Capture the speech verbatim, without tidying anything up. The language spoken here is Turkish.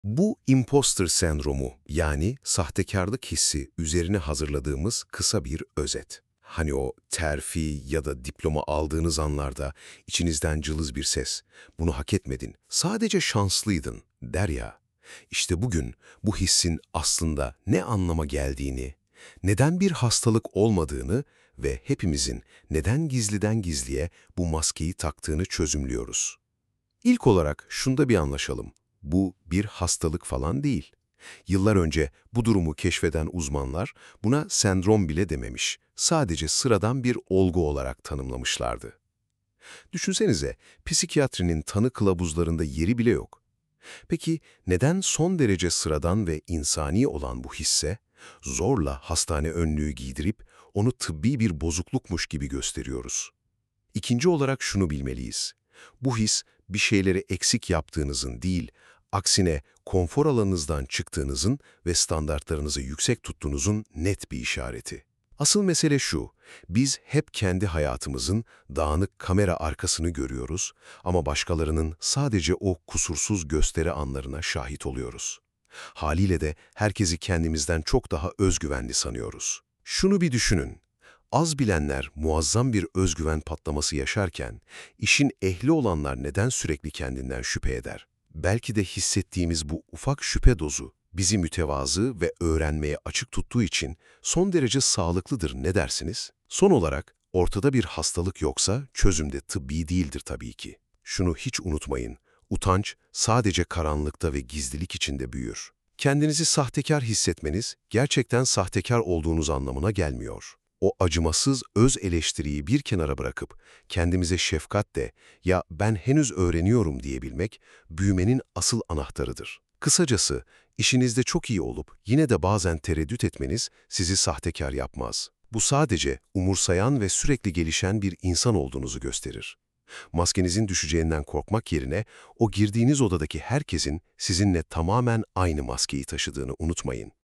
Bu imposter sendromu yani sahtekarlık hissi üzerine hazırladığımız kısa bir özet. Hani o terfi ya da diploma aldığınız anlarda içinizden cılız bir ses, bunu hak etmedin, sadece şanslıydın der ya. İşte bugün bu hissin aslında ne anlama geldiğini, neden bir hastalık olmadığını ve hepimizin neden gizliden gizliye bu maskeyi taktığını çözümlüyoruz. İlk olarak şunda bir anlaşalım. Bu bir hastalık falan değil. Yıllar önce bu durumu keşfeden uzmanlar buna sendrom bile dememiş, sadece sıradan bir olgu olarak tanımlamışlardı. Düşünsenize, psikiyatrinin tanı kılavuzlarında yeri bile yok. Peki neden son derece sıradan ve insani olan bu hisse, zorla hastane önlüğü giydirip onu tıbbi bir bozuklukmuş gibi gösteriyoruz? İkinci olarak şunu bilmeliyiz. Bu his bir şeyleri eksik yaptığınızın değil, aksine konfor alanınızdan çıktığınızın ve standartlarınızı yüksek tuttuğunuzun net bir işareti. Asıl mesele şu, biz hep kendi hayatımızın dağınık kamera arkasını görüyoruz ama başkalarının sadece o kusursuz gösteri anlarına şahit oluyoruz. Haliyle de herkesi kendimizden çok daha özgüvenli sanıyoruz. Şunu bir düşünün. Az bilenler muazzam bir özgüven patlaması yaşarken, işin ehli olanlar neden sürekli kendinden şüphe eder? Belki de hissettiğimiz bu ufak şüphe dozu, bizi mütevazı ve öğrenmeye açık tuttuğu için son derece sağlıklıdır, ne dersiniz? Son olarak, ortada bir hastalık yoksa çözüm de tıbbi değildir tabii ki. Şunu hiç unutmayın, utanç sadece karanlıkta ve gizlilik içinde büyür. Kendinizi sahtekar hissetmeniz, gerçekten sahtekar olduğunuz anlamına gelmiyor. O acımasız öz eleştiriyi bir kenara bırakıp kendimize şefkatle "ya ben henüz öğreniyorum" diyebilmek büyümenin asıl anahtarıdır. Kısacası işinizde çok iyi olup yine de bazen tereddüt etmeniz sizi sahtekar yapmaz. Bu sadece umursayan ve sürekli gelişen bir insan olduğunuzu gösterir. Maskenizin düşeceğinden korkmak yerine o girdiğiniz odadaki herkesin sizinle tamamen aynı maskeyi taşıdığını unutmayın.